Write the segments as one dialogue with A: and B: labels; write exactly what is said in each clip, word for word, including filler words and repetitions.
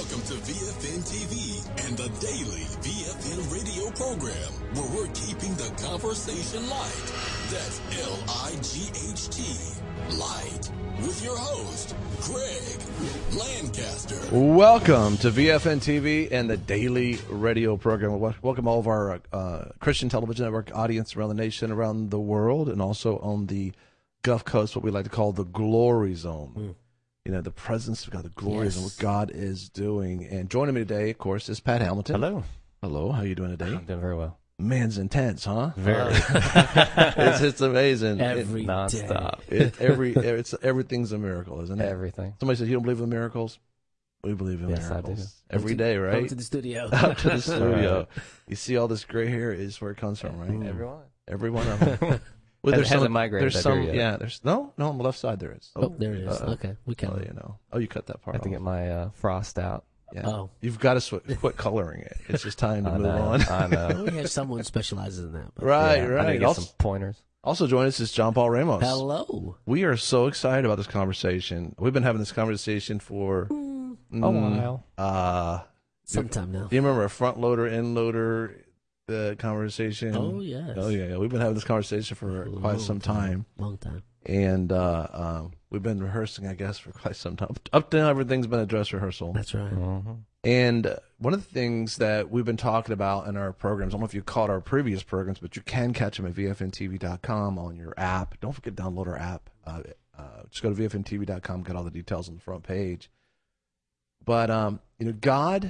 A: Welcome to V F N T V and the daily V F N radio program, where we're keeping the conversation light. That's L I G H T, light, with your host, Greg Lancaster.
B: Welcome to V F N T V and the daily radio program. Welcome all of our uh, Christian Television Network audience around the nation, around the world, and also on the Gulf Coast, what we like to call the glory zone. Mm. You know, the presence of God, the glory yes. and what God is doing. And joining me today, of course, is Pat Hamilton.
C: Hello.
B: Hello. How you doing today?
C: I'm doing very well.
B: Man's intense, huh?
C: Very.
B: it's, it's amazing.
D: Every
B: it,
C: nonstop.
B: It, every it's everything's a miracle, isn't it?
C: Everything.
B: Somebody says you don't believe in miracles. We believe in
C: yes,
B: miracles.
C: I do.
B: Every
D: to,
B: day, right?
D: Up to the studio.
B: Up to the studio.
C: Right.
B: You see all this gray hair is where it comes from, right?
C: Everyone.
B: Every one of them.
C: Well, there's hasn't some, migrated
B: there's some,
C: yet.
B: Yeah, there's no, no on the left side there is.
D: Oh, there it is.
B: Uh-oh.
D: Okay, we can.
B: Oh, you know. Oh, you cut that part.
C: I have to
B: off.
C: get my uh, frost out.
B: Yeah.
D: Oh,
B: you've got to sw- quit coloring it. It's just time to
C: I
B: move
C: know,
B: on.
C: I know.
D: we have someone who specializes in that. But.
B: Right,
C: yeah,
B: right.
C: I need to get
B: also,
C: some pointers.
B: Also joining us is John Paul Ramos.
D: Hello.
B: We are so excited about this conversation. We've been having this conversation for
D: mm,
B: mm,
C: a while.
B: Uh,
D: Sometime now.
B: Do you remember a front loader, end loader? The conversation.
D: Oh yes.
B: Oh yeah, yeah. We've been having this conversation for
D: long
B: quite some time.
D: time. Long time.
B: And uh, um, we've been rehearsing, I guess, for quite some time. Up to now, everything's been a dress rehearsal.
D: That's right.
C: Mm-hmm.
B: And uh, one of the things that we've been talking about in our programs, I don't know if you caught our previous programs, but you can catch them at V F N T V dot com on your app. Don't forget to download our app. Uh, uh, just go to V F N T V dot com, get all the details on the front page. But um, you know, God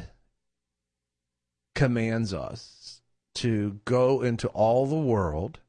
B: commands us to go into all the world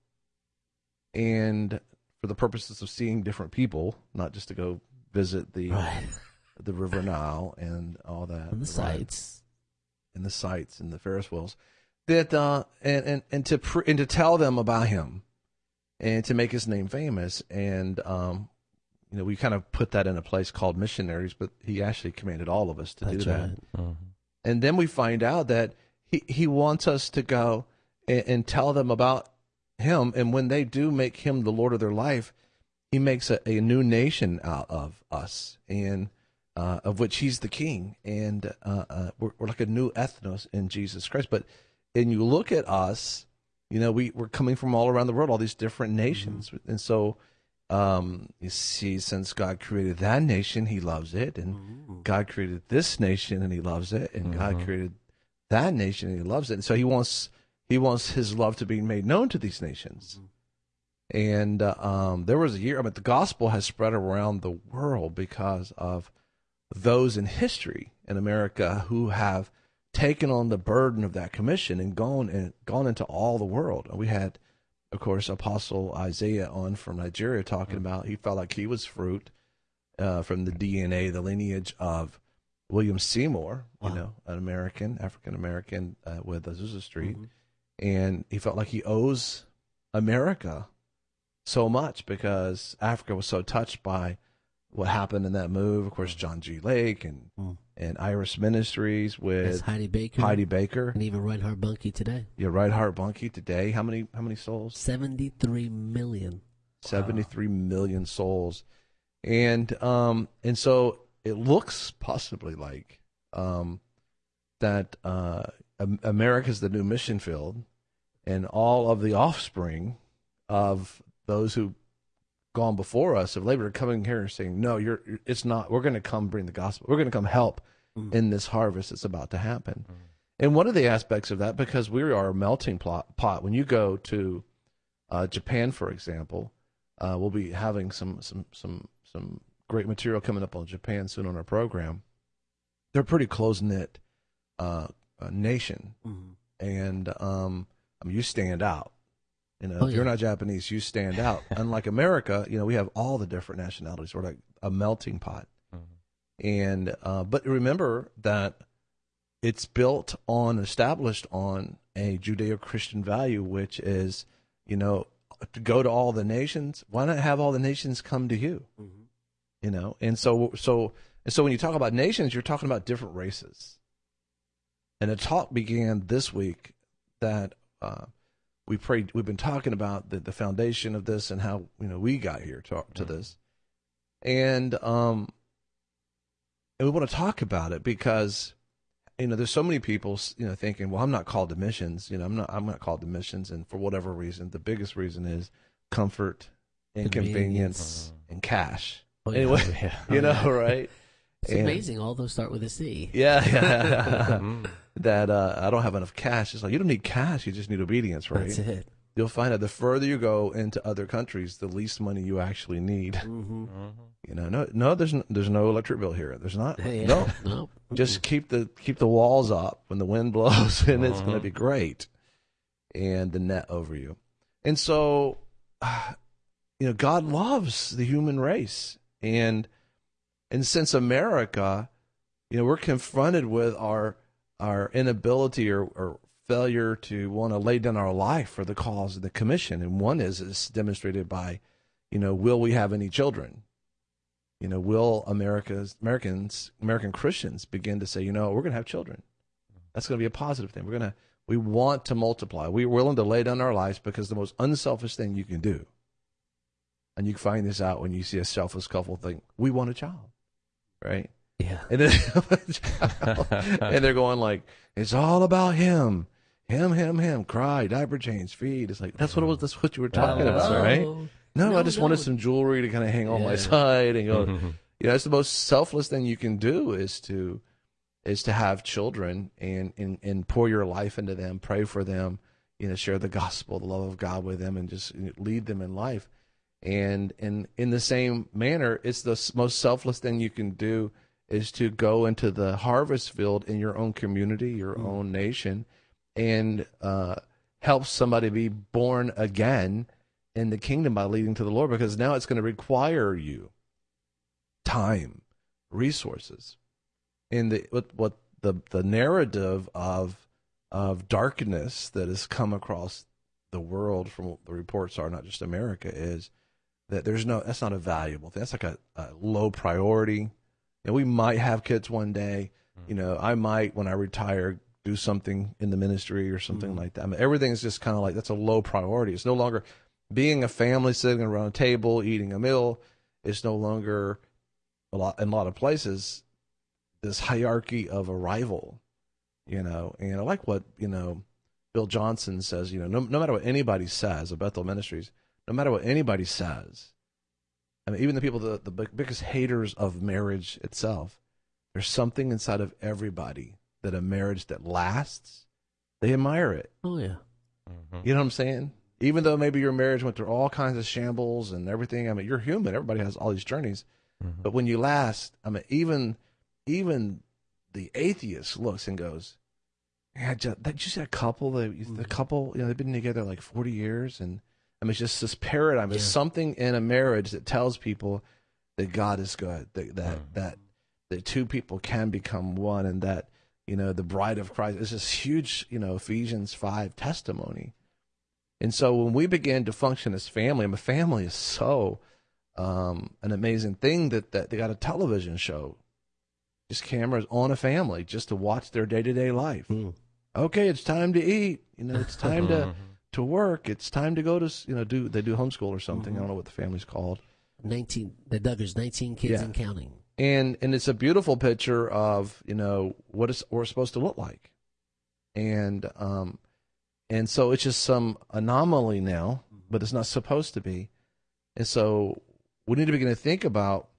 B: and for the purposes of seeing different people, not just to go visit the
D: right.
B: the River Nile and all that.
D: And the sites.
B: And the sites and the Ferris wheels. That uh, and, and, and to pre- and to tell them about him and to make his name famous. And um, you know, we kind of put that in a place called missionaries, but he actually commanded all of us to
D: That's
B: do that.
D: Right.
C: Mm-hmm.
B: And then we find out that He he wants us to go and, and tell them about him. And when they do make him the Lord of their life, he makes a, a new nation out of us, and uh, of which he's the king. And uh, uh, we're, we're like a new ethnos in Jesus Christ. But and you look at us, you know, we, we're coming from all around the world, all these different nations. Mm-hmm. And so um, you see, since God created that nation, he loves it. And mm-hmm. God created this nation, and he loves it. And mm-hmm. God created that nation, and he loves it. And so he wants he wants his love to be made known to these nations. Mm-hmm. And uh, um, there was a year, I mean, the gospel has spread around the world because of those in history in America who have taken on the burden of that commission and gone and gone into all the world. We had, of course, Apostle Isaiah on from Nigeria talking mm-hmm. about he felt like he was fruit uh, from the D N A, the lineage of William Seymour, you wow. know, an American, African-American uh, with Azusa Street. Mm-hmm. And he felt like he owes America so much because Africa was so touched by what happened in that move. Of course, John G. Lake and mm. and Iris Ministries with
D: That's Heidi Baker.
B: Heidi Baker.
D: And even Reinhard Bunke today.
B: Yeah, Reinhard Bunke today. How many how many souls?
D: seventy-three million.
B: seventy-three wow. million souls. And um and so it looks possibly like um, that uh, America's the new mission field, and all of the offspring of those who gone before us of labor are coming here and saying, "No, you're. It's not. We're going to come bring the gospel. We're going to come help mm. in this harvest that's about to happen." Mm. And one of the aspects of that, because we are a melting pot. pot when you go to uh, Japan, for example, uh, we'll be having some some some some. great material coming up on Japan soon on our program. They're a pretty close-knit uh, uh, nation, mm-hmm. and um, I mean, you stand out. You know,
D: oh,
B: if
D: yeah.
B: you're not Japanese, you stand out. Unlike America, you know, we have all the different nationalities. We're like a melting pot. Mm-hmm. And uh, but remember that it's built on, established on a Judeo-Christian value, which is, you know, to go to all the nations. Why not have all the nations come to you? Mm-hmm. You know, and so so and so when you talk about nations, you're talking about different races. And a talk began this week that uh, we prayed. We've been talking about the, the foundation of this and how you know we got here to to this, and um, and we want to talk about it because you know, there's so many people, you know, thinking, well, I'm not called to missions. You know, I'm not, I'm not called to missions. And for whatever reason, the biggest reason is comfort and convenience, and cash.
D: Oh, yeah.
B: Anyway,
C: Yeah.
B: you know, right?
D: It's
B: And-
D: amazing. All those start with a C.
B: Yeah. yeah. that uh, I don't have enough cash. It's like, you don't need cash. You just need obedience, right?
D: That's it.
B: You'll find that the further you go into other countries, the least money you actually need.
D: Mm-hmm.
B: You know, no, no, there's no, there's no electric bill here. There's not.
D: Hey,
B: No,
D: no.
B: just keep the keep the walls up when the wind blows, and it's going to be great, and the net over you. And so, uh, you know, God loves the human race, and and since America, you know, we're confronted with our our inability or, or failure to want to lay down our life for the cause of the commission. And one is is demonstrated by, you know, will we have any children? You know, will America's Americans, American Christians begin to say, you know, we're going to have children. That's going to be a positive thing. We're going to, we want to multiply. We're willing to lay down our lives because the most unselfish thing you can do. And you find this out when you see a selfless couple think, we want a child, right?
D: Yeah.
B: And then, and they're going like, it's all about him, him, him, him. Cry, diaper change, feed. It's like that's what it was. That's what you were talking
C: Oh.
B: about, right? No,
D: No,
B: I just
D: no.
B: wanted some jewelry to kind of hang on my
D: Yeah.
B: side and go. You know, it's the most selfless thing you can do is to is to have children and and and pour your life into them, pray for them, you know, share the gospel, the love of God with them, and just lead them in life. And and in the same manner, it's the s- most selfless thing you can do is to go into the harvest field in your own community, your
D: Mm.
B: own nation, and uh, help somebody be born again in the kingdom by leading to the Lord, because now it's going to require you time, resources. In the what what the the narrative of of darkness that has come across the world from what the reports are, not just America, is that there's no, that's not a valuable thing. That's like a, a low priority. And we might have kids one day. You know, I might, when I retire, do something in the ministry or something
D: Mm-hmm.
B: like that. I mean, everything's just kind of like, that's a low priority. It's no longer being a family sitting around a table, eating a meal. It's no longer a lot, in a lot of places, this hierarchy of arrival, you know. And I like what, you know, Bill Johnson says, you know, no, no matter what anybody says of Bethel Ministries, no matter what anybody says, I mean, even the people, the, the big- biggest haters of marriage itself, there's something inside of everybody that a marriage that lasts, they admire it.
D: Oh, yeah.
B: You know what I'm saying? Even though maybe your marriage went through all kinds of shambles and everything, I mean, you're human. Everybody has all these journeys. But when you last, I mean, even even the atheist looks and goes, yeah, just, that, just that couple, the, the couple, you know, they've been together like forty years. And I mean, it's just this paradigm. There's
D: Yeah.
B: something in a marriage that tells people that God is good, that, that, that, that two people can become one, and that, you know, the bride of Christ is this huge, you know, Ephesians five testimony. And so when we begin to function as family, I mean, family is so um, an amazing thing that, that they got a television show, just cameras on a family just to watch their day-to-day life.
D: Mm.
B: Okay, it's time to eat. You know, it's time to, to work. It's time to go to, s- you know, do they do homeschool or something. I don't know what the family's called.
D: nineteen, the Duggars, nineteen kids
B: Yeah.
D: and counting.
B: And and it's a beautiful picture of, you know, what it's, what it's supposed to look like. And um and so it's just some anomaly now, but it's not supposed to be. And so we need to begin to think about,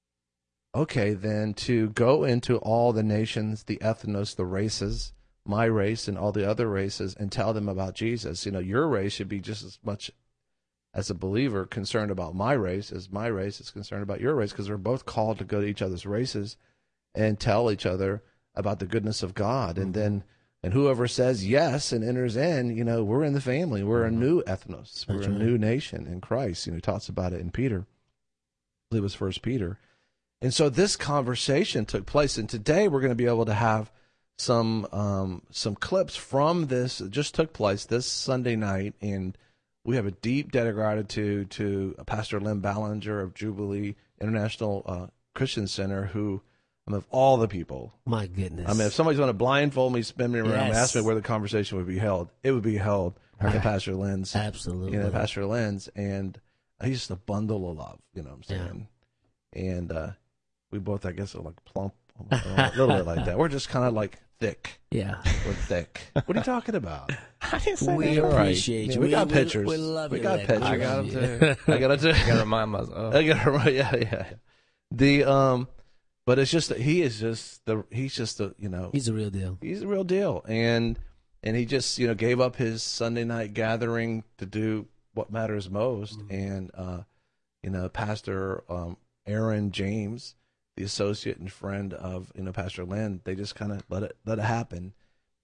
B: okay, then to go into all the nations, the ethnos, the races, my race and all the other races, and tell them about Jesus. You know, your race should be just as much as a believer concerned about my race as my race is concerned about your race, because we're both called to go to each other's races and tell each other about the goodness of God. And then, and whoever says yes and enters in, you know, we're in the family. We're a new ethnos. We're
D: That's
B: a
D: right.
B: new nation in Christ. You know, he talks about it in Peter. I believe it was First Peter. And so this conversation took place, and today we're going to be able to have some um, some clips from this. It just took place this Sunday night, and we have a deep debt of gratitude to Pastor Lynn Ballinger of Jubilee International uh, Christian Center, who, I mean, of all the people,
D: My goodness.
B: I mean, if somebody's going to blindfold me, spin me around, and
D: Yes.
B: ask me where the conversation would be held, it would be held at Pastor Lynn's,
D: Absolutely.
B: you know, Pastor Lynn's, and he's just a bundle of love, you know what I'm saying? And uh, we both, I guess, are like plump, a little bit like that. We're just kind of like thick.
D: Yeah.
B: We're thick. What are you talking about?
C: I didn't say
D: We
C: that.
D: appreciate
B: Yeah,
D: you.
B: we got pictures.
D: We, we love
B: We
D: you,
B: got
D: Rick.
B: pictures.
C: I got them
D: you.
C: too.
B: I gotta do.
C: I gotta remind myself.
B: I gotta right. Yeah, yeah. yeah. The um, but it's just that he is just the he's just the you know
D: He's a real deal.
B: he's the real deal, and and he just you know gave up his Sunday night gathering to do what matters most,
D: Mm-hmm.
B: and uh, you know Pastor um Aaron James, the associate and friend of you know Pastor Lynn, they just kind of let it let it happen.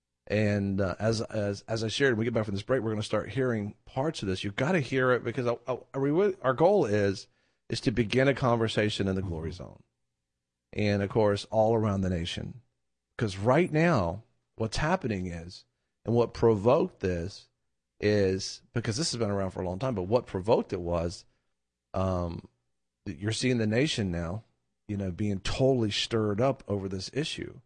B: And uh, as as as I shared, when we get back from this break, we're going to start hearing parts of this. You've got to hear it because I, I, I, we- our goal is is to begin a conversation in the glory zone, and of course, all around the nation. Because right now, what's happening is, and what provoked this is because this has been around for a long time. But what provoked it was, um, you're seeing the nation now, you know, being totally stirred up over this issue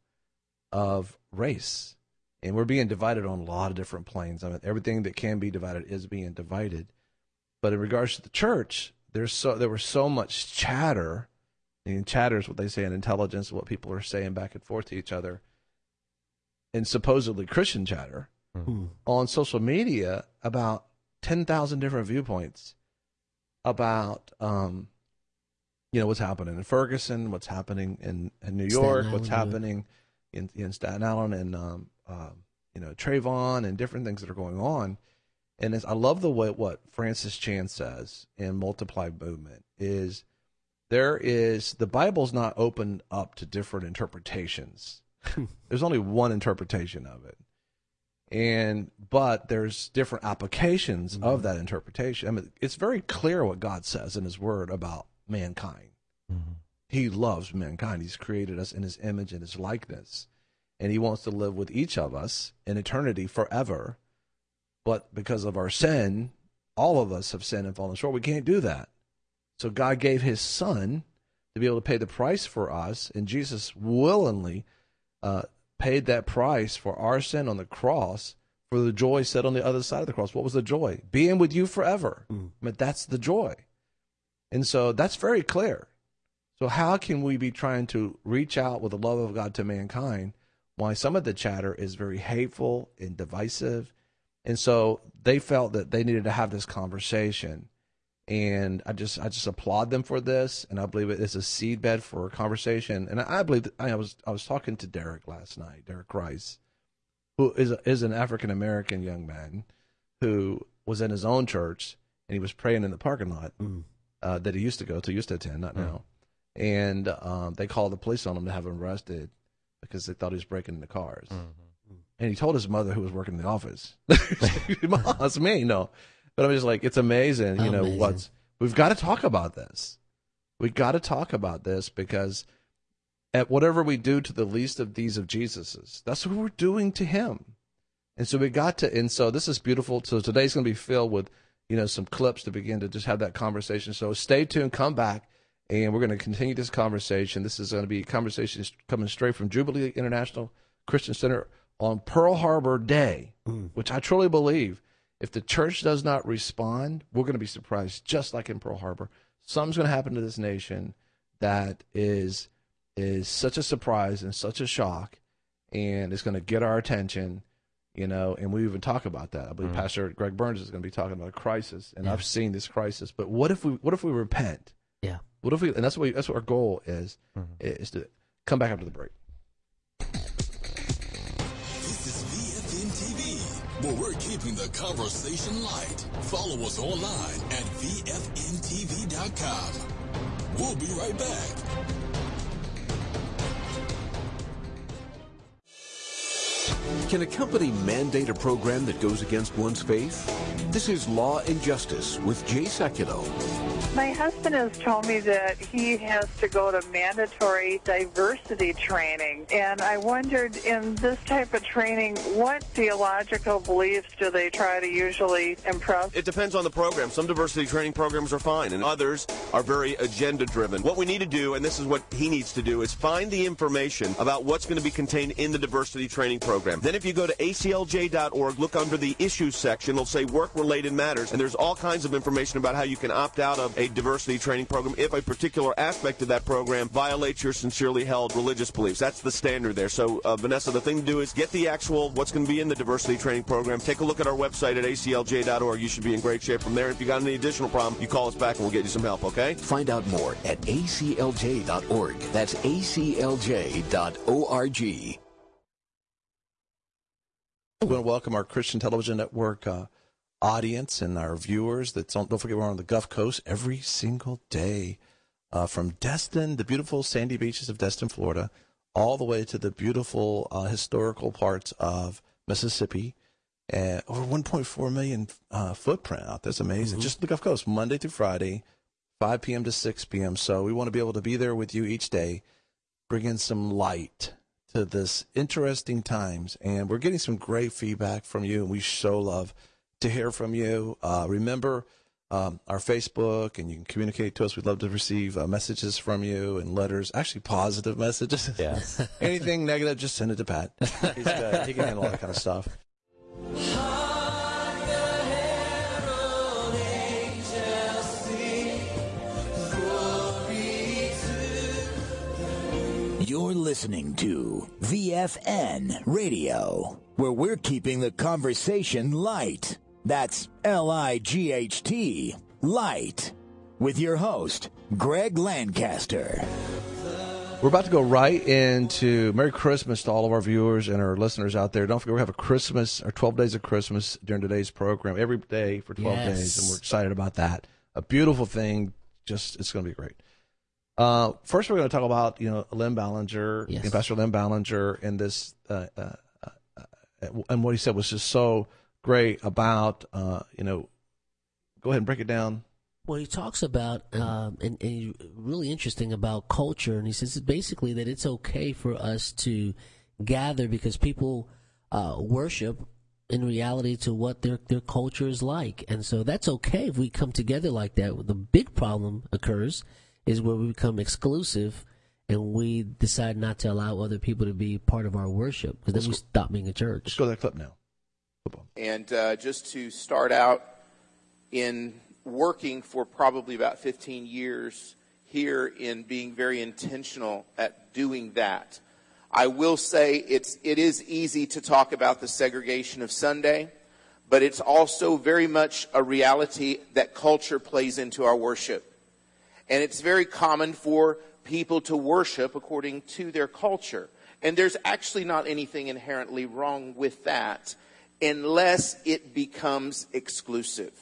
B: of race. And we're being divided on a lot of different planes. I mean, everything that can be divided is being divided. But in regards to the church, there's so there was so much chatter. And chatter is what they say in intelligence, what people are saying back and forth to each other, and supposedly Christian chatter
D: Mm.
B: on social media about ten thousand different viewpoints about, um, you know, what's happening in Ferguson, what's happening in, in New
D: Staten
B: York,
D: Island,
B: what's
D: yeah.
B: happening in, in Staten Island, and um, um, you know, Trayvon, and different things that are going on. And it's, I love the way what Francis Chan says in Multiplied Movement is there is the Bible's not opened up to different interpretations. There's only one interpretation of it, and but there's different applications mm-hmm. of that interpretation. I mean, it's very clear what God says in His Word about mankind. Mm-hmm. He loves mankind. He's created us in His image and His likeness. And He wants to live with each of us in eternity forever. But because of our sin, all of us have sinned and fallen short. We can't do that. So God gave His Son to be able to pay the price for us. And Jesus willingly uh, paid that price for our sin on the cross for the joy set on the other side of the cross. What was the joy? Being with you forever. Mm. I mean, that's the joy. And so that's very clear. So how can we be trying to reach out with the love of God to mankind? Why some of the chatter is very hateful and divisive. And so they felt that they needed to have this conversation. And I just I just applaud them for this. And I believe it is a seedbed for a conversation. And I believe that I was I was talking to Derek last night, Derek Rice, who is, a, is an African-American young man who was in his own church, and he was praying in the parking lot mm. uh, that he used to go to, used to attend, not mm. now. And um, they called the police on him to have him arrested because they thought he was breaking into cars. Mm-hmm. And he told his mother, who was working in the office, Mom, it's me, no. But I'm just like, it's amazing, you know,
D: amazing.
B: what's, we've got to talk about this. We've got to talk about this because at whatever we do to the least of these of Jesus's, that's what we're doing to Him. And so we got to, and so this is beautiful. So today's going to be filled with, you know, some clips to begin to just have that conversation. So stay tuned, come back. And we're going to continue this conversation. This is going to be a conversation coming straight from Jubilee International Christian Center on Pearl Harbor Day, mm. which I truly believe if the church does not respond, we're going to be surprised, just like in Pearl Harbor. Something's going to happen to this nation that is is such a surprise and such a shock, and it's going to get our attention, you know, and we even talk about that. I believe mm. Pastor Greg Burns is going to be talking about a crisis, and yeah. I've seen this crisis. But what if we what if we repent?
D: Yeah.
B: What if we, and that's what we, that's what our goal is, mm-hmm. is to come back after the break.
A: This is V F N T V, where we're keeping the conversation light. Follow us online at V F N T V dot com. We'll be right back.
E: Can a company mandate a program that goes against one's faith? This is Law and Justice with Jay Sekulow.
F: My husband has told me that he has to go to mandatory diversity training, and I wondered, in this type of training, what theological beliefs do they try to usually impress?
G: It depends on the program. Some diversity training programs are fine, and others are very agenda-driven. What we need to do, and this is what he needs to do, is find the information about what's going to be contained in the diversity training program. Then if you go to A C L J dot org, look under the issues section, it'll say work-related matters, and there's all kinds of information about how you can opt out of a diversity training program if a particular aspect of that program violates your sincerely held religious beliefs. That's the standard there. So, uh, Vanessa, the thing to do is get the actual, what's going to be in the diversity training program. Take a look at our website at A C L J dot org. You should be in great shape from there. If you got any additional problem, you call us back and we'll get you some help, okay?
E: Find out more at A C L J dot org. That's A C L J dot org.
B: We want to welcome our Christian Television Network uh, audience and our viewers. That's on, don't forget, we're on the Gulf Coast every single day, uh, from Destin, the beautiful sandy beaches of Destin, Florida, all the way to the beautiful uh, historical parts of Mississippi. Uh, over one point four million uh, footprint out. That's amazing. Mm-hmm. Just the Gulf Coast, Monday through Friday, five p.m. to six p.m. So we want to be able to be there with you each day, bring in some light to this interesting times. And we're getting some great feedback from you, and we so love to hear from you. Uh, remember um, our Facebook, and you can communicate to us. We'd love to receive uh, messages from you and letters, actually positive messages.
C: Yes.
B: Anything negative, just send it to Pat. He's, uh, he can handle all that kind of stuff.
H: You're listening to V F N Radio, where we're keeping the conversation light. That's L I G H T, light, with your host, Greg Lancaster.
B: We're about to go right into Merry Christmas to all of our viewers and our listeners out there. Don't forget, we have a Christmas, or twelve days of Christmas during today's program, every day for twelve
D: Yes.
B: days, and we're excited about that. A beautiful thing. Just, it's going to be great. Uh, first, we're going to talk about, you know, Lynn Ballinger,
D: Yes.
B: you know, Pastor Lynn Ballinger, and this, uh, uh, uh, and what he said was just so great about, uh, you know, go ahead and break it down.
D: Well, he talks about, um, and, and really interesting about culture, and he says basically that it's okay for us to gather because people uh, worship in reality to what their their culture is like, and so that's okay if we come together like that. The big problem occurs is where we become exclusive and we decide not to allow other people to be part of our worship, because then we stop being a church.
B: Let's go to that clip now. Football.
I: And uh, just to start out, in working for probably about fifteen years here in being very intentional at doing that, I will say it's, it is easy to talk about the segregation of Sunday, but it's also very much a reality that culture plays into our worship. And it's very common for people to worship according to their culture. And there's actually not anything inherently wrong with that unless it becomes exclusive.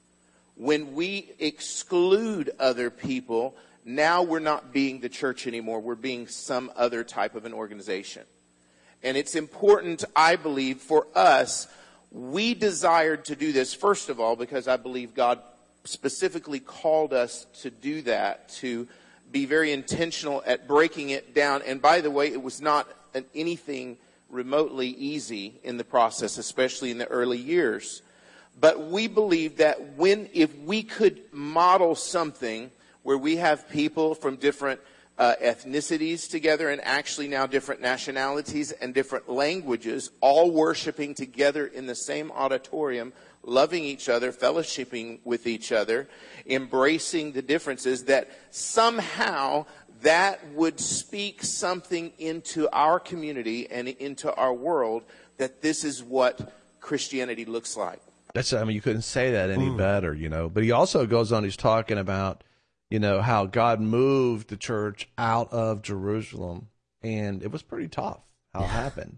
I: When we exclude other people, now we're not being the church anymore. We're being some other type of an organization. And it's important, I believe, for us, we desired to do this, first of all, because I believe God specifically called us to do that, to be very intentional at breaking it down. And by the way, it was not an, anything remotely easy in the process, especially in the early years. But we believe that when, if we could model something where we have people from different uh, ethnicities together, and actually now different nationalities and different languages, all worshiping together in the same auditorium, loving each other, fellowshipping with each other, embracing the differences, that somehow that would speak something into our community and into our world, that this is what Christianity looks like.
B: That's, I mean, you couldn't say that any
D: Mm.
B: better, you know. But he also goes on, he's talking about, you know, how God moved the church out of Jerusalem, and it was pretty tough how it happened.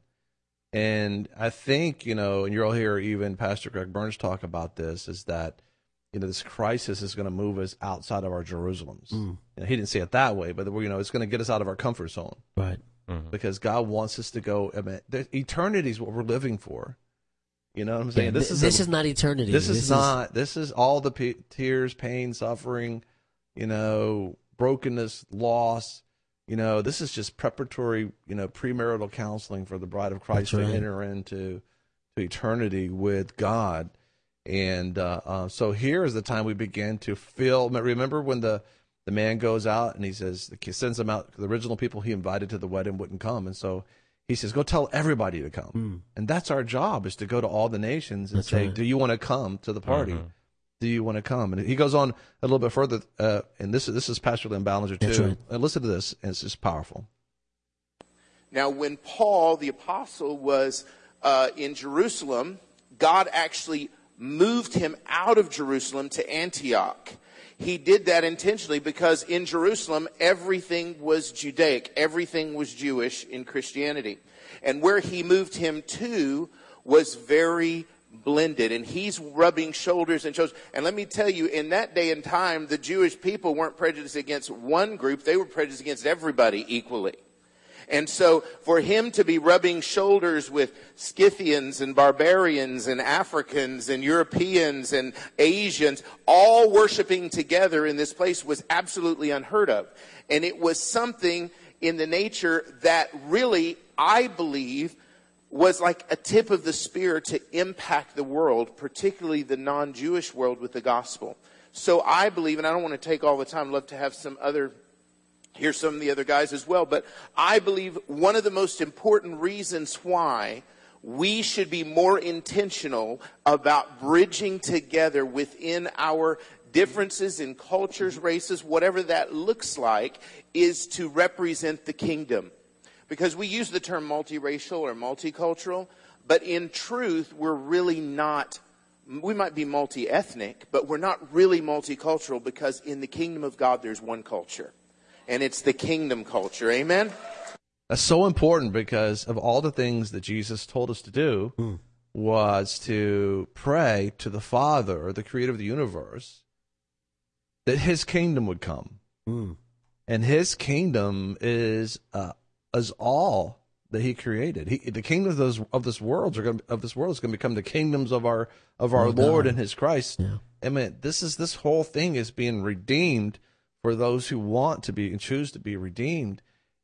B: And I think, you know, and you'll hear even Pastor Greg Burns talk about this, is that, you know, this crisis is going to move us outside of our Jerusalems.
D: Mm.
B: You know, he didn't say it that way, but, you know, it's going to get us out of our comfort zone.
D: Right.
C: Mm-hmm.
B: Because God wants us to go, I mean, eternity is what we're living for. You know what I'm saying?
D: Yeah,
B: this
D: th-
B: is
D: this
B: a,
D: is not eternity.
B: This,
D: This
B: is
D: is-
B: not. This is all the p- tears, pain, suffering, you know, brokenness, loss. You know, this is just preparatory, you know, premarital counseling for the bride of Christ
D: That's
B: to
D: right.
B: enter into to eternity with God. And uh, uh, so here is the time we begin to feel. Remember when the, the man goes out and he says, he sends them out, the original people he invited to the wedding wouldn't come. And so he says, go tell everybody to come.
D: Mm.
B: And that's our job, is to go to all the nations and
D: That's
B: say,
D: right.
B: do you want to come to the party?
C: Mm-hmm.
B: do you want to come? And he goes on a little bit further, uh, and this is this is Pastor Lynn Ballinger too.
D: That's right.
B: And listen to this, and it's just powerful.
I: Now, when Paul, the apostle, was uh, in Jerusalem, God actually moved him out of Jerusalem to Antioch. He did that intentionally because in Jerusalem, everything was Judaic. Everything was Jewish in Christianity. And where he moved him to was very blended. And he's rubbing shoulders and shoulders. And let me tell you, in that day and time, the Jewish people weren't prejudiced against one group. They were prejudiced against everybody equally. And so for him to be rubbing shoulders with Scythians and barbarians and Africans and Europeans and Asians all worshiping together in this place was absolutely unheard of. And it was something in the nature that really, I believe, was like a tip of the spear to impact the world, particularly the non-Jewish world, with the gospel. So I believe, and I don't want to take all the time, I'd love to have some other Here's some of the other guys as well. But I believe one of the most important reasons why we should be more intentional about bridging together within our differences in cultures, races, whatever that looks like, is to represent the kingdom. Because we use the term multiracial or multicultural, but in truth, we're really not. We might be multi-ethnic, but we're not really multicultural, because in the kingdom of God, there's one culture. And it's the kingdom culture. Amen?
B: That's so important, because of all the things that Jesus told us to do mm. was to pray to the Father, the creator of the universe, that his kingdom would come. Mm. And his kingdom is uh, is all that he created. He, the kingdoms of, those, of this world are going of this world is going to become the kingdoms of our of our oh, Lord God. And his Christ. Yeah. I mean, this is this whole thing is being redeemed for those who want to be and choose to be redeemed.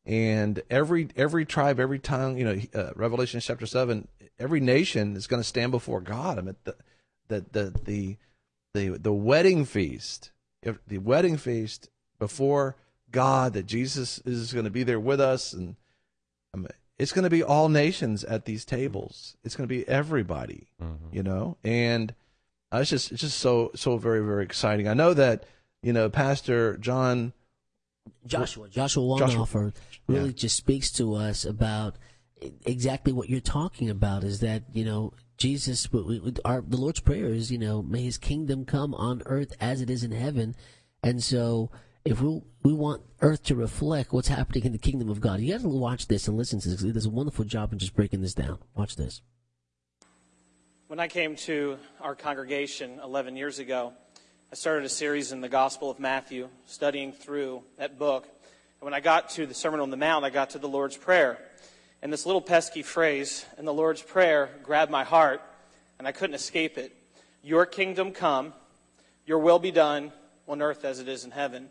B: And every every tribe, every tongue, you know, uh, Revelation chapter seven, every nation is going to stand before God. I mean, the the the the the, the wedding feast, the wedding feast before God, that Jesus is going to be there with us, and I mean, it's going to be all nations at these tables. It's going to be everybody, mm-hmm. you know. And uh, it's just it's just so so very very exciting. I know that. You know, Pastor John
D: Joshua, Joshua Wonhofer really yeah. just speaks to us about exactly what you're talking about, is that, you know, Jesus, our, the Lord's Prayer is, you know, may his kingdom come on earth as it is in heaven. And so if we, we want earth to reflect what's happening in the kingdom of God, you got to watch this and listen to this. He does a wonderful job in just breaking this down. Watch this.
J: When I came to our congregation eleven years ago, I started a series in the Gospel of Matthew, studying through that book. And when I got to the Sermon on the Mount, I got to the Lord's Prayer. And this little pesky phrase in the Lord's Prayer grabbed my heart, and I couldn't escape it. Your kingdom come, your will be done on earth as it is in heaven.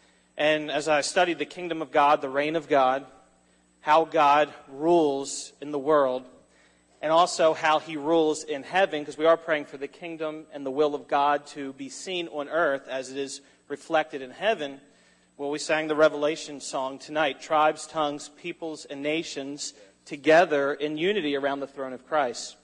J: And as I studied the kingdom of God, the reign of God, how God rules in the world, and also how he rules in heaven, because we are praying for the kingdom and the will of God to be seen on earth as it is reflected in heaven. Well, we sang the Revelation song tonight, tribes, tongues, peoples, and nations together in unity around the throne of Christ.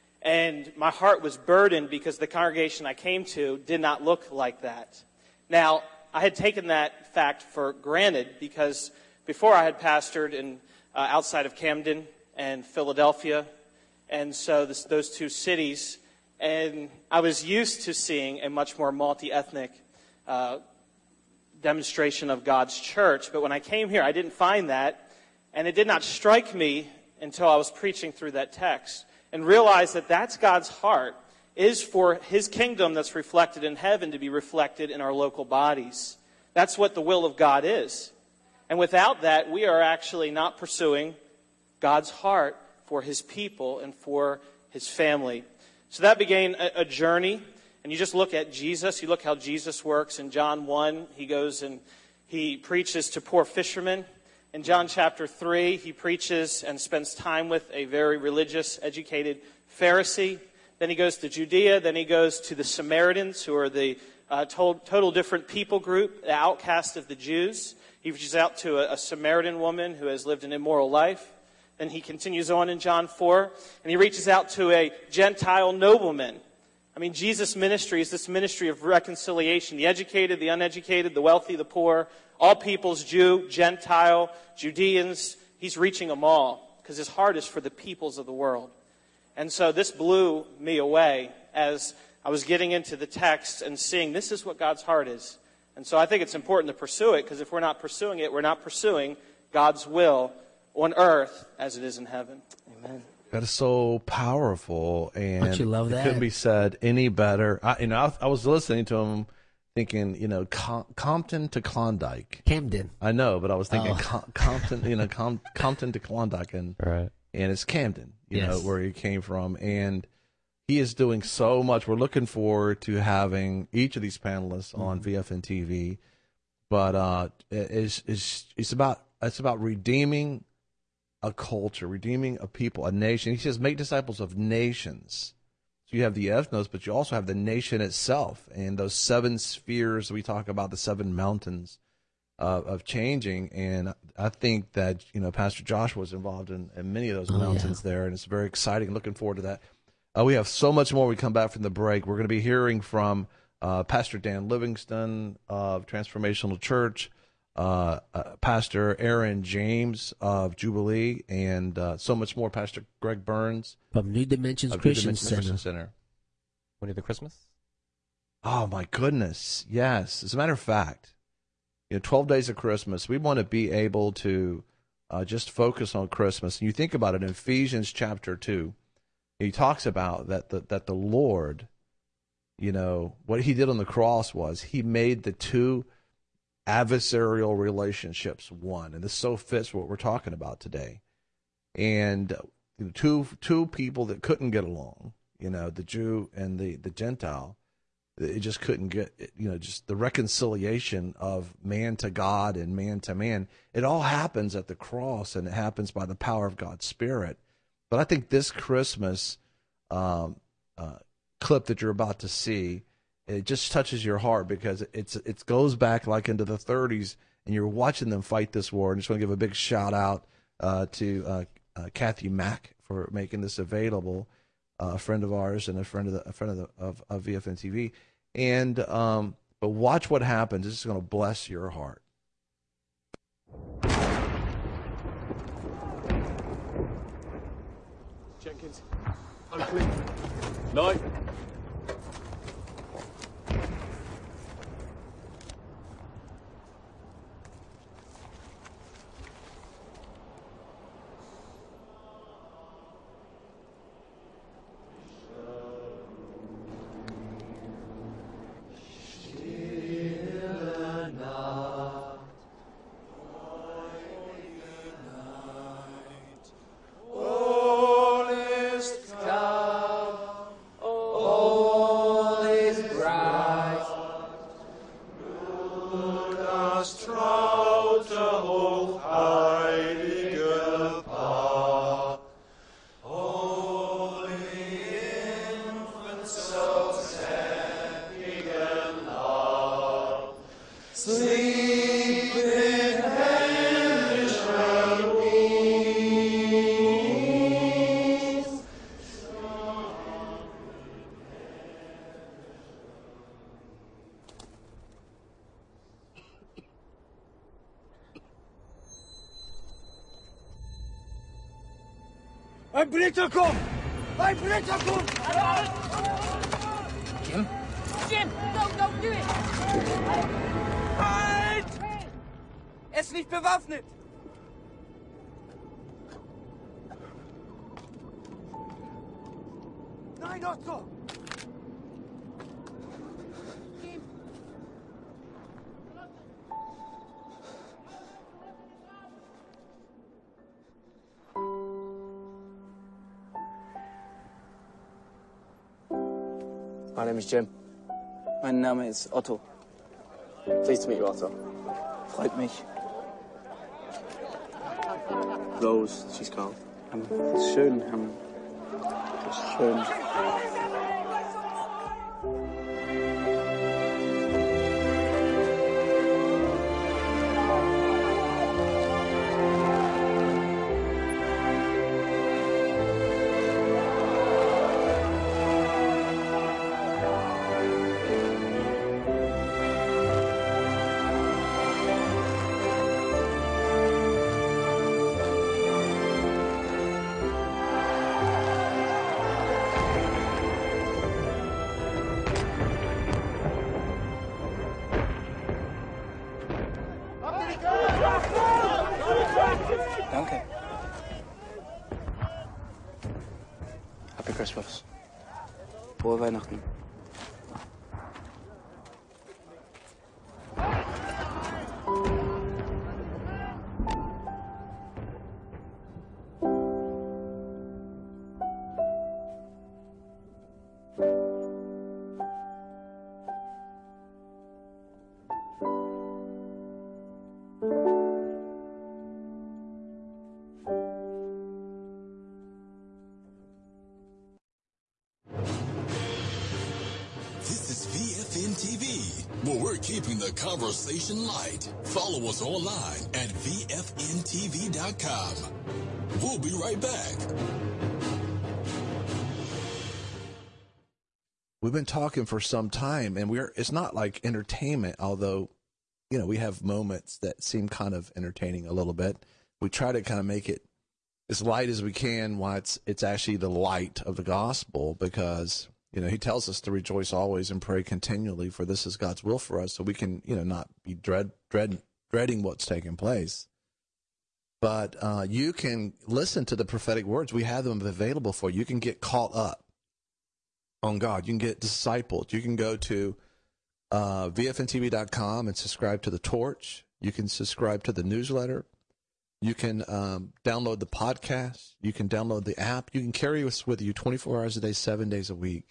J: And my heart was burdened because the congregation I came to did not look like that. Now, I had taken that fact for granted because before I had pastored in uh, outside of Camden and Philadelphia, and so this, those two cities, and I was used to seeing a much more multi-ethnic uh, demonstration of God's church. But when I came here, I didn't find that, and it did not strike me until I was preaching through that text and realized that that's God's heart, is for his kingdom that's reflected in heaven to be reflected in our local bodies. That's what the will of God is. And without that, we are actually not pursuing God's heart for his people and for his family. So that began a, a journey. And you just look at Jesus. You look how Jesus works. In John one, he goes and he preaches to poor fishermen. In John chapter three, he preaches and spends time with a very religious, educated Pharisee. Then he goes to Judea. Then he goes to the Samaritans, who are the uh, total, total different people group, the outcast of the Jews. He reaches out to a, a Samaritan woman who has lived an immoral life. Then he continues on in John four, and he reaches out to a Gentile nobleman I mean, Jesus' ministry is this ministry of reconciliation. The educated, the uneducated, the wealthy, the poor, all peoples, Jew, Gentile, Judeans. He's reaching them all because his heart is for the peoples of the world. And so this blew me away as I was getting into the text and seeing this is what God's heart is. And so I think it's important to pursue it, because if we're not pursuing it, we're not pursuing God's will on earth as it is in heaven. Amen.
B: That is so powerful, and
D: Don't you love that?
B: It couldn't be said any better. I, you know, I, I was listening to him, thinking, you know, Com- Compton to Klondike.
D: Camden.
B: I know, but I was thinking
D: Oh.
B: Com- Compton, you know, Com- Compton to Klondike, and
C: Right.
B: and it's Camden, you
D: Yes.
B: know, where he came from, and he is doing so much. We're looking forward to having each of these panelists on
D: Mm-hmm.
B: V F N T V, but uh, it's it's it's about it's about redeeming a culture, redeeming a people, a nation. He says, make disciples of nations. So you have the ethnos, but you also have the nation itself, and those seven spheres we talk about, the seven mountains uh, of changing. And I think that, you know, Pastor Josh was involved in, in many of those
D: Oh,
B: mountains there, and it's very exciting. Looking forward to that. Uh, we have so much more. We come back from the break. We're going to be hearing from uh, Pastor Dan Livingston of Transformational Church, Uh, uh, Pastor Aaron James of Jubilee, and uh, so much more. Pastor Greg Burns
D: From New Dimensions
B: of New
D: Christian
B: Dimensions
D: Center.
B: Christian Center.
C: When the Christmas?
B: Oh my goodness, yes. As a matter of fact, you know, twelve days of Christmas. We want to be able to uh, just focus on Christmas. And you think about it in Ephesians chapter two. He talks about that the, that the Lord, you know, what he did on the cross was he made the two adversarial relationships one, and this so fits what we're talking about today. And uh, you know, two two people that couldn't get along, you know, the Jew and the the Gentile, it just couldn't get, you know, just the reconciliation of man to God and man to man. It all happens at the cross, and it happens by the power of God's Spirit. But I think this Christmas um, uh, clip that you're about to see, it just touches your heart, because it's it goes back like into the thirties, and you're watching them fight this war. And I just want to give a big shout out uh, to uh, uh, Kathy Mack for making this available, uh, a friend of ours and a friend of the a friend of the, of, of V F N T V. And um, but watch what happens. This is going to bless your heart.
K: Jenkins, Oakley, Knight.
L: Ein Blitzer kommt! Ein Blitzer kommt!
M: Jim? Jim, don't, don't do it!
L: Halt! Er ist nicht bewaffnet! Nein, Otto!
N: My name is Jim.
O: Mein Name ist Otto.
N: Pleased to meet you, Otto.
O: Freut mich.
N: Rose, she's called.
O: Um, ist schön. Um, ist schön. Danke. Happy Christmas. Frohe Weihnachten.
A: Keeping the conversation light. Follow us online at V F N T V dot com. We'll be right back.
B: We've been talking for some time, and we're it's not like entertainment, although, you know, we have moments that seem kind of entertaining a little bit. We try to kind of make it as light as we can while it's, it's actually the light of the gospel, because you know, he tells us to rejoice always and pray continually, for this is God's will for us, so we can, you know, not be dread, dread, dreading what's taking place. But uh, you can listen to the prophetic words. We have them available for you. You can get caught up on God. You can get discipled. You can go to uh, V F N T V dot com and subscribe to the Torch. You can subscribe to the newsletter. You can um, download the podcast. You can download the app. You can carry us with you twenty-four hours a day, seven days a week.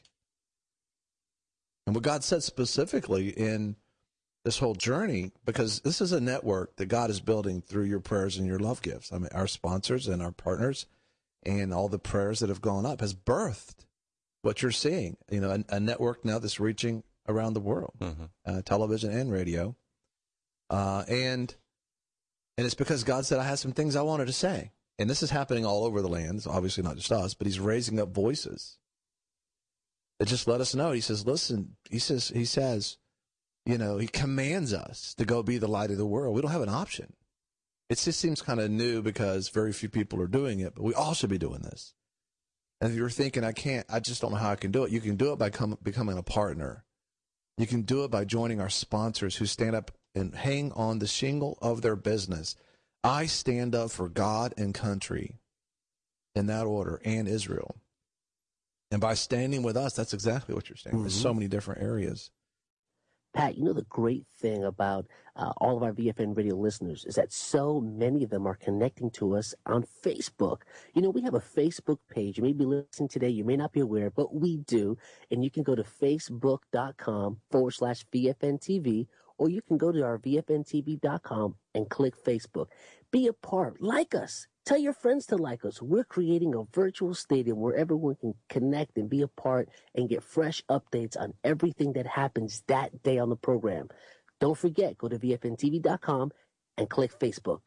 B: And what God said specifically in this whole journey, because this is a network that God is building through your prayers and your love gifts. I mean, our sponsors and our partners and all the prayers that have gone up has birthed what you're seeing. You know, a, a network now that's reaching around the world, mm-hmm. uh, television and radio. Uh, and and it's because God said, I had some things I wanted to say. And this is happening all over the land. It's obviously not just us, but he's raising up voices that just let us know. He says, listen, he says, he says, you know, he commands us to go be the light of the world. We don't have an option. It just seems kind of new because very few people are doing it, but we all should be doing this. And if you're thinking, I can't, I just don't know how I can do it, you can do it by come, becoming a partner. You can do it by joining our sponsors who stand up and hang on the shingle of their business. I stand up for God and country in that order, and Israel. And by standing with us, that's exactly what you're saying. Mm-hmm. There's so many different areas.
D: Pat, you know the great thing about uh, all of our V F N radio listeners is that so many of them are connecting to us on Facebook. You know, we have a Facebook page. You may be listening today. You may not be aware, but we do. And you can go to facebook.com forward slash VFNTV, or you can go to our V F N T V dot com and click Facebook. Be a part. Like us. Tell your friends to like us. We're creating a virtual stadium where everyone can connect and be a part and get fresh updates on everything that happens that day on the program. Don't forget, go to V F N T V dot com and click Facebook.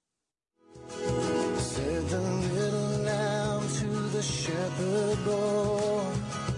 P: Said the little lamb to the shepherd boy,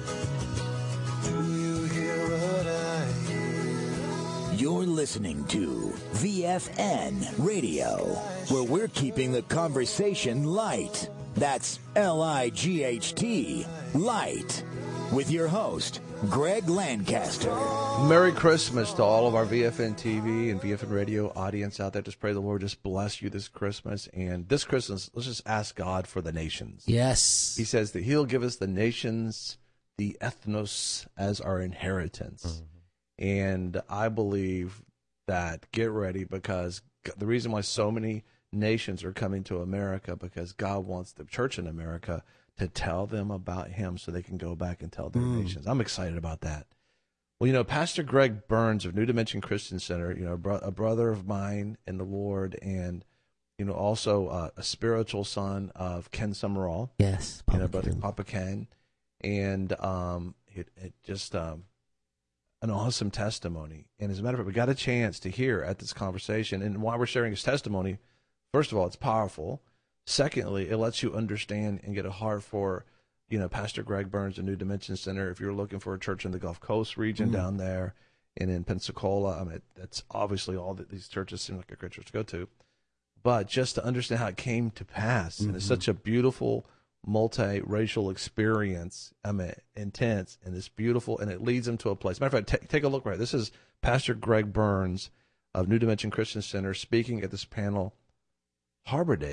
P: do you hear what I hear?
H: You're listening to V F N Radio, where we're keeping the conversation light. That's L I G H T, light. With your host, Greg Lancaster.
B: Merry Christmas to all of our V F N T V and V F N Radio audience out there. Just pray the Lord just bless you this Christmas. And this Christmas, let's just ask God for the nations.
D: Yes.
B: He says that he'll give us the nations, the ethnos, as our inheritance. Mm-hmm. And I believe that, get ready, because the reason why so many nations are coming to America, because God wants the church in America to tell them about him so they can go back and tell their mm. nations. I'm excited about that. Well, you know, Pastor Greg Burns of New Dimension Christian Center, you know, a, bro- a brother of mine in the Lord, and, you know, also uh, a spiritual son of Ken Summerall.
D: Yes.
B: You know, brother Papa Ken. And um, it, it just... Um, an awesome testimony. And as a matter of fact, we got a chance to hear at this conversation. And while we're sharing his testimony, first of all, it's powerful. Secondly, it lets you understand and get a heart for, you know, Pastor Greg Burns, the New Dimension Center. If you're looking for a church in the Gulf Coast region mm. down there and in Pensacola, I mean, that's obviously all that these churches seem like a great church to go to. But just to understand how it came to pass, mm-hmm. and it's such a beautiful multiracial experience, I mean, intense, and it's beautiful, and it leads them to a place. Matter of fact, t- take a look right. This is Pastor Greg Burns of New Dimension Christian Center speaking at this panel, Harbor Day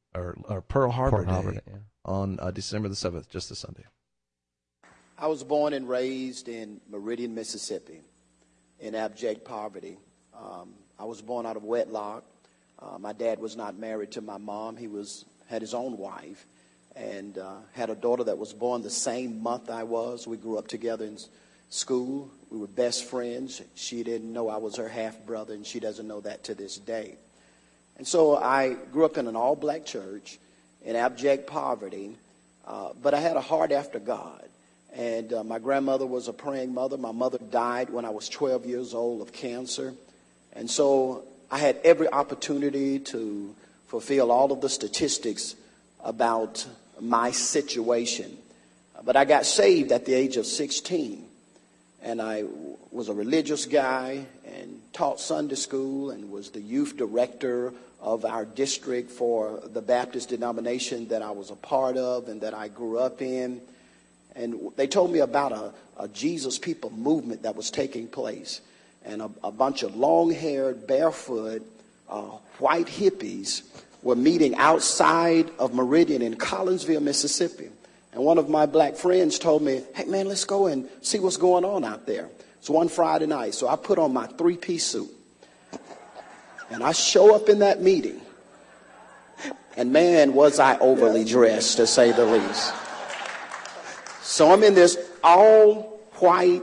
B: or, or Pearl Harbor
C: Pearl
B: Day
C: Harbor Day, yeah.
B: on uh, December the seventh, just this Sunday.
Q: I was born and raised in Meridian, Mississippi, in abject poverty. Um, I was born out of wedlock. Uh, my dad was not married to my mom. He was had his own wife and uh, had a daughter that was born the same month I was. We grew up together in school. We were best friends. She didn't know I was her half-brother, and she doesn't know that to this day. And so I grew up in an all-black church in abject poverty, uh, but I had a heart after God. And uh, my grandmother was a praying mother. My mother died when I was twelve years old of cancer. And so I had every opportunity to fulfill all of the statistics about my situation. But I got saved at the age of sixteen. And I was a religious guy and taught Sunday school and was the youth director of our district for the Baptist denomination that I was a part of and that I grew up in. And they told me about a, a Jesus People movement that was taking place. And a, a bunch of long-haired, barefoot, uh, white hippies were meeting outside of Meridian in Collinsville, Mississippi. And one of my black friends told me, hey, man, let's go and see what's going on out there. It's one Friday night. So I put on my three-piece suit. And I show up in that meeting. And, man, was I overly dressed, to say the least. So I'm in this all-white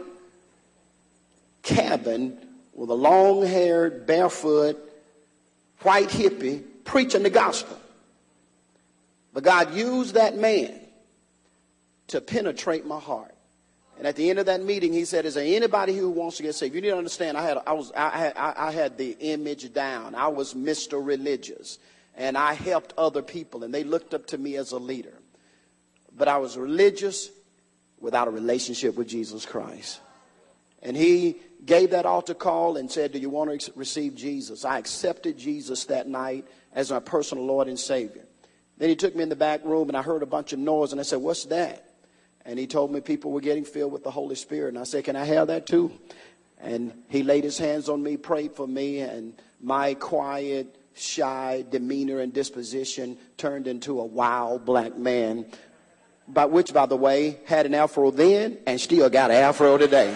Q: cabin with a long-haired, barefoot, white hippie preaching the gospel. But God used that man to penetrate my heart. And at the end of that meeting, he said, is there anybody who wants to get saved? You need to understand, I had, I was, I had, I had the image down. I was Mister Religious. And I helped other people, and they looked up to me as a leader. But I was religious without a relationship with Jesus Christ. And he gave that altar call and said, do you want to receive Jesus? I accepted Jesus that night as my personal Lord and Savior. Then he took me in the back room, and I heard a bunch of noise, and I said, what's that? And he told me people were getting filled with the Holy Spirit. And I said, can I have that too? And he laid his hands on me, prayed for me, and my quiet, shy demeanor and disposition turned into a wild black man, by which, by the way, had an afro then and still got an afro today.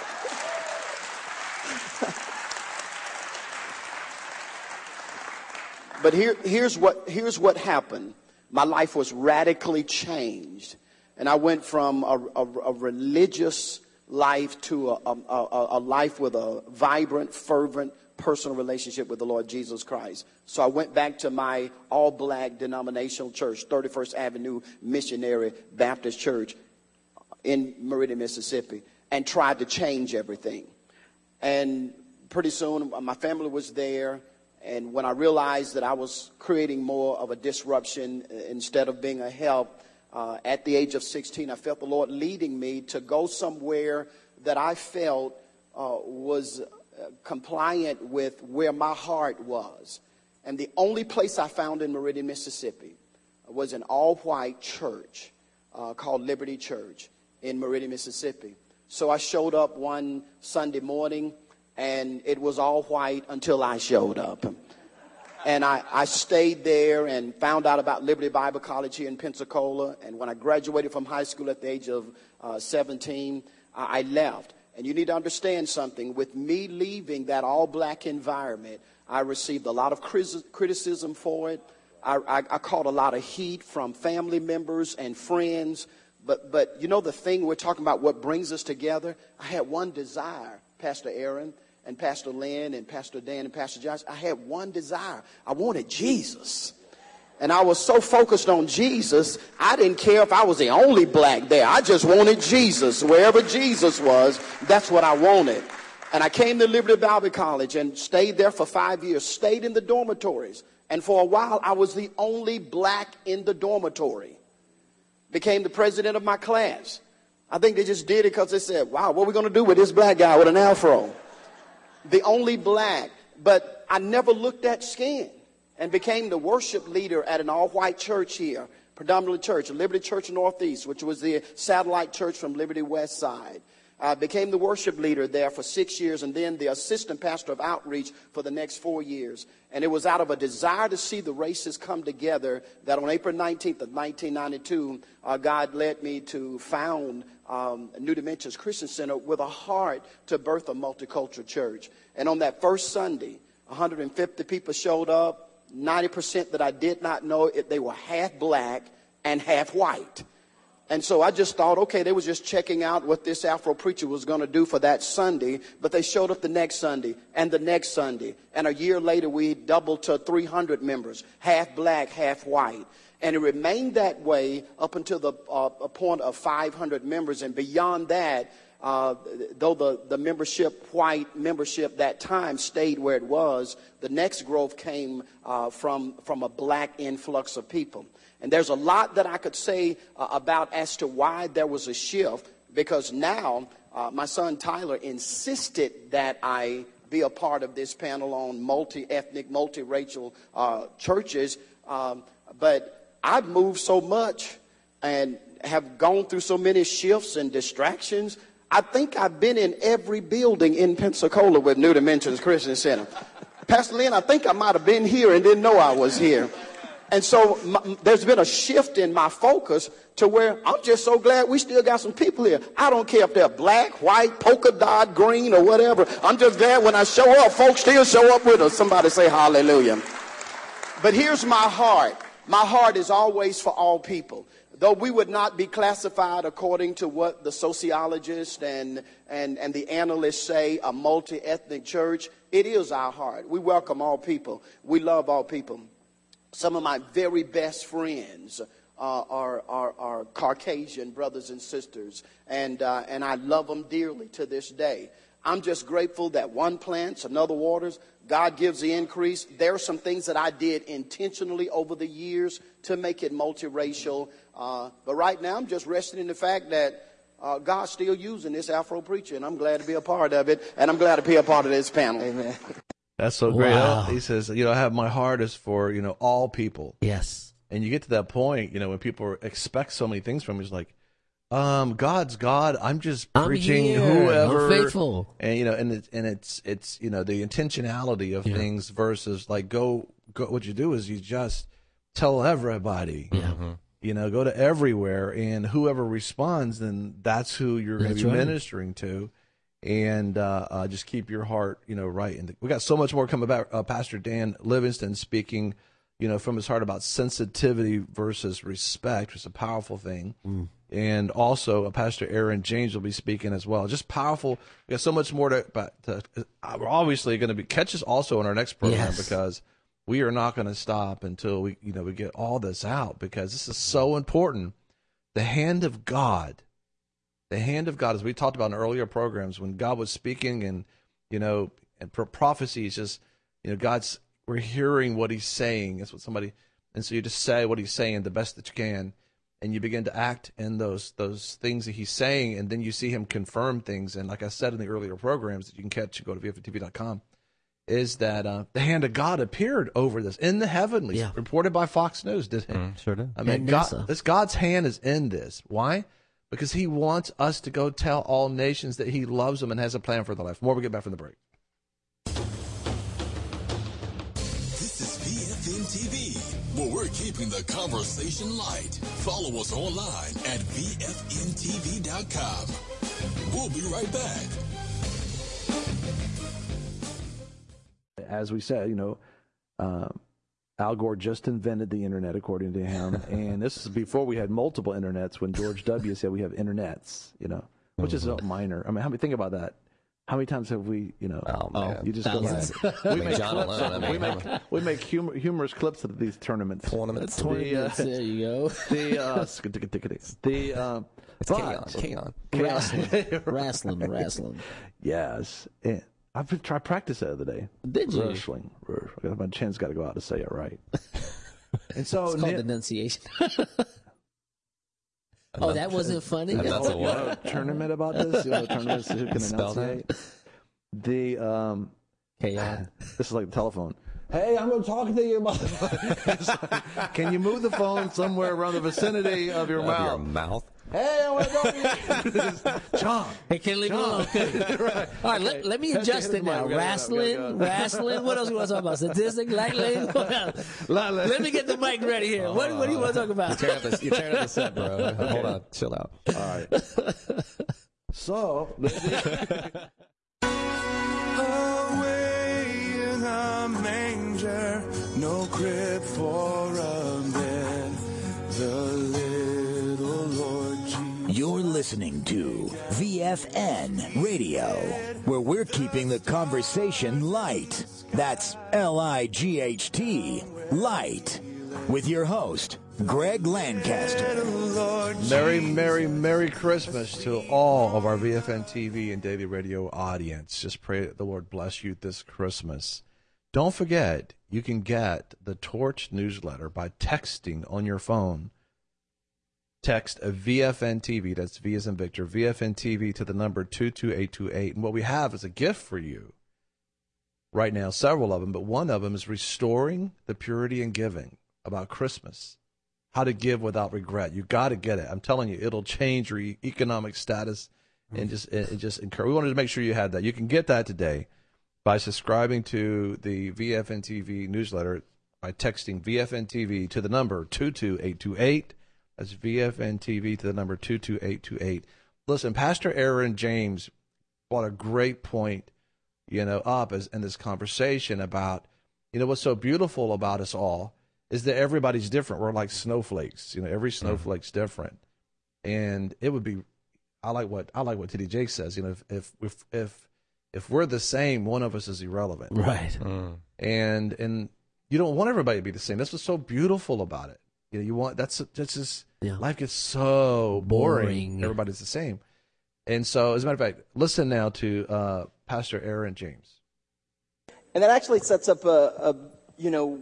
Q: But here, here's what, here's what happened. My life was radically changed. And I went from a, a, a religious life to a, a, a life with a vibrant, fervent, personal relationship with the Lord Jesus Christ. So I went back to my all-black denominational church, thirty-first Avenue Missionary Baptist Church in Meridian, Mississippi, and tried to change everything. And pretty soon, my family was there. And when I realized that I was creating more of a disruption instead of being a help, uh, at the age of sixteen, I felt the Lord leading me to go somewhere that I felt uh, was uh, compliant with where my heart was. And the only place I found in Meridian, Mississippi was an all-white church uh, called Liberty Church in Meridian, Mississippi. So I showed up one Sunday morning, and it was all white until I showed up. And I, I stayed there and found out about Liberty Bible College here in Pensacola. And when I graduated from high school at the age of uh, seventeen, I, I left. And you need to understand something. With me leaving that all-black environment, I received a lot of criticism for it. I, I, I caught a lot of heat from family members and friends. But, but you know the thing we're talking about, what brings us together? I had one desire, Pastor Aaron, and Pastor Lynn and Pastor Dan and Pastor Josh. I had one desire. I wanted Jesus. And I was so focused on Jesus, I didn't care if I was the only black there. I just wanted Jesus. Wherever Jesus was, that's what I wanted. And I came to Liberty Bible College and stayed there for five years, stayed in the dormitories. And for a while, I was the only black in the dormitory. Became the president of my class. I think they just did it because they said, wow, what are we going to do with this black guy with an afro? The only black. But I never looked at skin, and became the worship leader at an all-white church here, predominantly church, Liberty Church Northeast, which was the satellite church from Liberty West Side. I became the worship leader there for six years and then the assistant pastor of outreach for the next four years. And it was out of a desire to see the races come together that on April nineteenth of nineteen ninety-two, uh, God led me to found um, New Dimensions Christian Center with a heart to birth a multicultural church. And on that first Sunday, one hundred fifty people showed up, ninety percent that I did not know. It, they were half black and half white. And so I just thought, okay, they were just checking out what this Afro preacher was going to do for that Sunday. But they showed up the next Sunday and the next Sunday. And a year later, we doubled to three hundred members, half black, half white. And it remained that way up until the uh, point of five hundred members. And beyond that, uh, though the, the membership, white membership that time stayed where it was, the next growth came uh, from, from a black influx of people. And there's a lot that I could say uh, about as to why there was a shift, because now uh, my son Tyler insisted that I be a part of this panel on multi-ethnic, multi-racial uh, churches. Um, but I've moved so much and have gone through so many shifts and distractions. I think I've been in every building in Pensacola with New Dimensions Christian Center. Pastor Lynn, I think I might have been here and didn't know I was here. And so my, there's been a shift in my focus to where I'm just so glad we still got some people here. I don't care if they're black, white, polka dot, green, or whatever. I'm just glad when I show up, folks still show up with us. Somebody say hallelujah. But here's my heart. My heart is always for all people. Though we would not be classified according to what the sociologists and, and, and the analysts say, a multi-ethnic church, it is our heart. We welcome all people. We love all people. Some of my very best friends uh, are, are, are Caucasian brothers and sisters, and, uh, and I love them dearly to this day. I'm just grateful that one plants, another waters. God gives the increase. There are some things that I did intentionally over the years to make it multiracial. Uh, but right now, I'm just resting in the fact that uh, God's still using this Afro preacher, and I'm glad to be a part of it, and I'm glad to be a part of this panel. Amen.
B: That's so great.
D: Wow.
B: He says, you know, I have my heart is for, you know, all people.
D: Yes.
B: And you get to that point, you know, when people expect so many things from you, it's like, um, God's God. I'm just
D: I'm
B: preaching
D: here.
B: whoever.
D: I'm faithful.
B: And, you know, and it's, and it's, it's, you know, the intentionality of yeah. things versus like go, go, what you do is you just tell everybody,
D: yeah. mm-hmm.
B: you know, go to everywhere, and whoever responds, then that's who you're going to be right. ministering to. And uh, uh, just keep your heart, you know, right. And we got so much more coming about. Uh, Pastor Dan Livingston speaking, you know, from his heart about sensitivity versus respect, which is a powerful thing. Mm. And also, uh, Pastor Aaron James will be speaking as well. Just powerful. We got so much more to. But to, uh, we're obviously going to be catch us also in our next program yes. because we are not going to stop until we, you know, we get all this out, because this is so important. The hand of God. The hand of God, as we talked about in earlier programs, when God was speaking and, you know, and pro- prophecy is just, you know, God's, we're hearing what he's saying. That's what somebody, and so you just say what he's saying the best that you can, and you begin to act in those those things that he's saying, and then you see him confirm things. And like I said in the earlier programs that you can catch, go to V F N T V dot com, is that uh, the hand of God appeared over this in the heavenlies, yeah. reported by Fox News, didn't it?
C: Mm, sure did.
B: I mean, God, this God's hand is in this. Why? Because he wants us to go tell all nations that he loves them and has a plan for their life. More we get back from the break.
A: This is V F N T V, where we're keeping the conversation light. Follow us online at V F N T V dot com. We'll be right back.
B: As we said, you know, uh, Al Gore just invented the internet, according to him, and this is before we had multiple internets. When George W. said we have internets, you know, which is a minor. I mean, how many think about that? How many times have we, you know?
C: Oh, man.
B: You just
D: Thousands.
B: go ahead. We
C: I mean,
B: make
C: John
B: clips.
C: alone, I mean,
B: we make we make humor, humorous clips of these tournaments.
C: Tournaments.
D: Tournaments.
B: The, uh,
D: There you go.
B: The uh, the uh,
C: it's chaos. Chaos.
D: Wrestling. Wrestling. Wrestling.
B: Yes. And I've been trying to practice that the other day.
D: Did you?
B: Wrestling. My chin's got to go out to say it right. And so
D: it's called
B: now,
D: enunciation. Oh, that wasn't funny?
C: And that's a
B: you know, a tournament about this? You know, a tournament who can enunciate? The, um...
D: K-on.
B: This is like the telephone. Hey, I'm going to talk to you about... Can you move the phone somewhere around the vicinity of your
C: of
B: mouth?
C: Your mouth?
B: Hey, I want to go. John.
D: Hey, can't leave me alone.
B: right.
D: All right, let, let me adjust it now. Wrestling, wrestling. What else you want to talk about? Statistics, lightning. Let me get the mic ready here. What, what do you want to talk about?
C: You're tearing up the, you're tearing up the set, bro. Okay. Hold on. Chill out.
B: All right. So.
P: Away in a manger, no crib for a bed. The little Lord Jesus.
H: You're listening to V F N Radio, where we're keeping the conversation light. That's L I G H T, light. With your host, Greg Lancaster.
B: Merry, Merry, Merry Christmas to all of our V F N T V and Daily Radio audience. Just pray that the Lord bless you this Christmas. Don't forget, you can get the Torch newsletter by texting on your phone. Text a V F N T V, that's V as in Victor, V F N T V to the number two two eight two eight. And what we have is a gift for you right now, several of them, but one of them is Restoring the Purity in Giving, about Christmas. How to give without regret. You got to get it. I'm telling you, it'll change your economic status and just and just encourage. We wanted to make sure you had that. You can get that today by subscribing to the V F N T V newsletter by texting V F N T V to the number two two eight two eight. That's V F N T V to the number two two eight two eight. Listen, Pastor Aaron James brought a great point, you know, up as in this conversation about, you know, what's so beautiful about us all is that everybody's different. We're like snowflakes. You know, every snowflake's different. And it would be, I like what I like what T D Jakes says. You know, if if if if, if we're the same, one of us is irrelevant.
D: Right.
B: Mm. And and you don't want everybody to be the same. That's what's so beautiful about it. You know, you want that's that's just
D: yeah.
B: Life gets so boring.
D: Boring.
B: Everybody's the same. And so, as a matter of fact, listen now to uh, Pastor Aaron James.
Q: And that actually sets up a, a you know,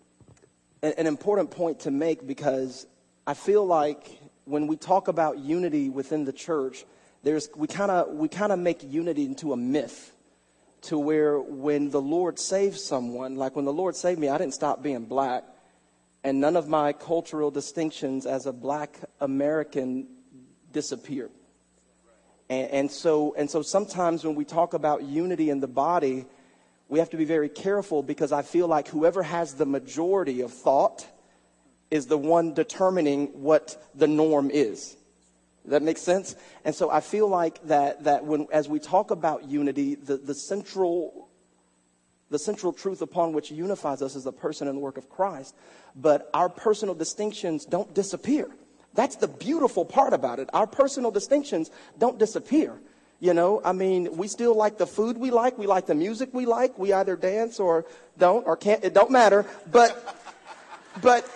Q: an, an important point to make, because I feel like when we talk about unity within the church, there's we kind of we kind of make unity into a myth, to where when the Lord saves someone, like when the Lord saved me, I didn't stop being black, and none of my cultural distinctions as a black American disappeared. And, and so and so sometimes when we talk about unity in the body, we have to be very careful, because I feel like whoever has the majority of thought is the one determining what the norm is. Does that make sense? And so I feel like that that when as we talk about unity, the, the central the central truth upon which unifies us is the person and the work of Christ. But our personal distinctions don't disappear. That's the beautiful part about it. Our personal distinctions don't disappear. You know, I mean, we still like the food we like. We like the music we like. We either dance or don't or can't. It don't matter. But, but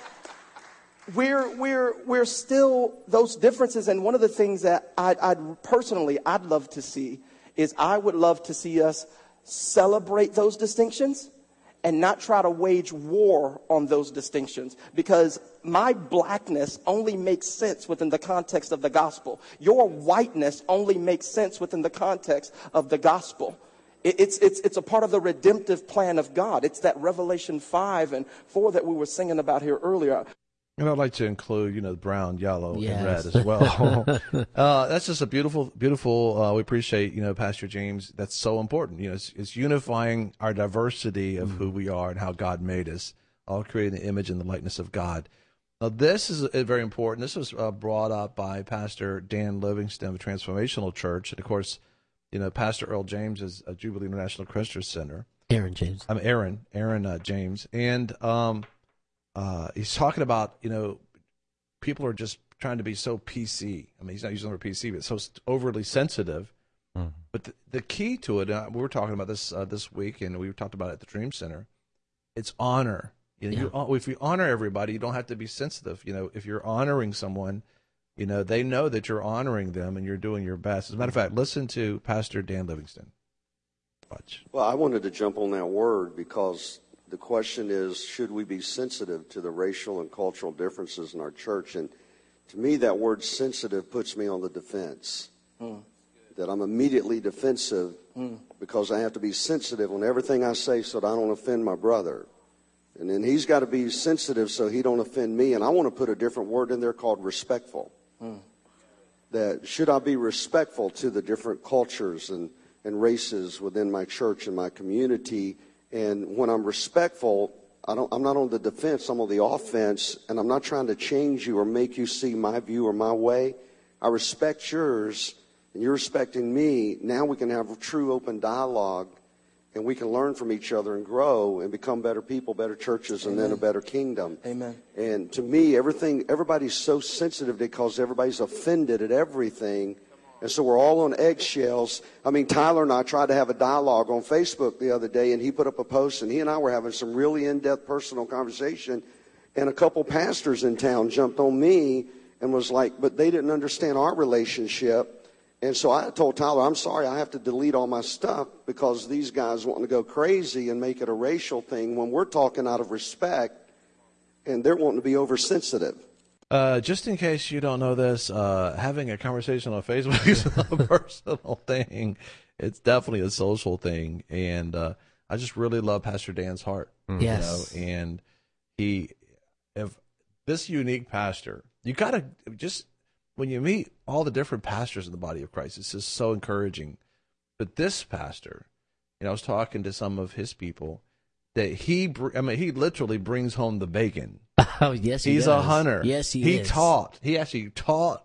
Q: we're we're we're still those differences. And one of the things that I'd, I'd personally I'd love to see is I would love to see us celebrate those distinctions and not try to wage war on those distinctions, because my blackness only makes sense within the context of the gospel. Your whiteness only makes sense within the context of the gospel. It, it's, it's, it's a part of the redemptive plan of God. It's that Revelation five and four that we were singing about here earlier.
B: And I'd like to include, you know, brown, yellow,
D: Yes.
B: and red as well. uh, that's just a beautiful, beautiful, uh, we appreciate, you know, Pastor James. That's so important. You know, it's, it's unifying our diversity of mm. who we are and how God made us, all creating the image and the likeness of God. Now, this is uh, very important. This was uh, brought up by Pastor Dan Livingston of Transformational Church. And, of course, you know, Pastor Earl James is a Jubilee International Christian Center.
D: Aaron James.
B: I'm Aaron, Aaron uh, James. And, um, Uh, he's talking about, you know, people are just trying to be so P C. I mean, he's not using the word P C, but so overly sensitive. Mm-hmm. But the, the key to it, uh, we were talking about this uh, this week, and we talked about it at the Dream Center. It's honor. You know, yeah. you, if you honor everybody, you don't have to be sensitive. You know, if you're honoring someone, you know, they know that you're honoring them and you're doing your best. As a matter of fact, listen to Pastor Dan Livingston. Watch.
R: Well, I wanted to jump on that word because the question is, should we be sensitive to the racial and cultural differences in our church? And to me, that word sensitive puts me on the defense. Mm. That I'm immediately defensive mm. because I have to be sensitive on everything I say so that I don't offend my brother. And then he's got to be sensitive so he don't offend me. And I want to put a different word in there called respectful. Mm. that should I be respectful to the different cultures and, and races within my church and my community. And when I'm respectful, I don't, I'm not on the defense, I'm on the offense, and I'm not trying to change you or make you see my view or my way. I respect yours, and you're respecting me. Now we can have a true open dialogue, and we can learn from each other and grow and become better people, better churches, and
N: Amen.
R: then a better kingdom.
N: Amen.
R: And to me, everything, everybody's so sensitive because everybody's offended at everything. And so we're all on eggshells. I mean, Tyler and I tried to have a dialogue on Facebook the other day, and he put up a post, and he and I were having some really in-depth personal conversation. And a couple pastors in town jumped on me and was like, but they didn't understand our relationship. And so I told Tyler, I'm sorry, I have to delete all my stuff because these guys want to go crazy and make it a racial thing when we're talking out of respect, and they're wanting to be oversensitive.
B: Uh, just in case you don't know this, uh, having a conversation on Facebook is not a personal thing. It's definitely a social thing. And uh, I just really love Pastor Dan's heart.
D: Mm. Yes.
B: You know? And he, if this unique pastor, you got to just, when you meet all the different pastors in the body of Christ, it's just so encouraging. But this pastor, you know, I was talking to some of his people, that he, I mean, he literally brings home the bacon.
D: Oh, yes, he
B: He's
D: does.
B: a hunter.
D: Yes, he,
B: he
D: is.
B: He taught. He actually taught.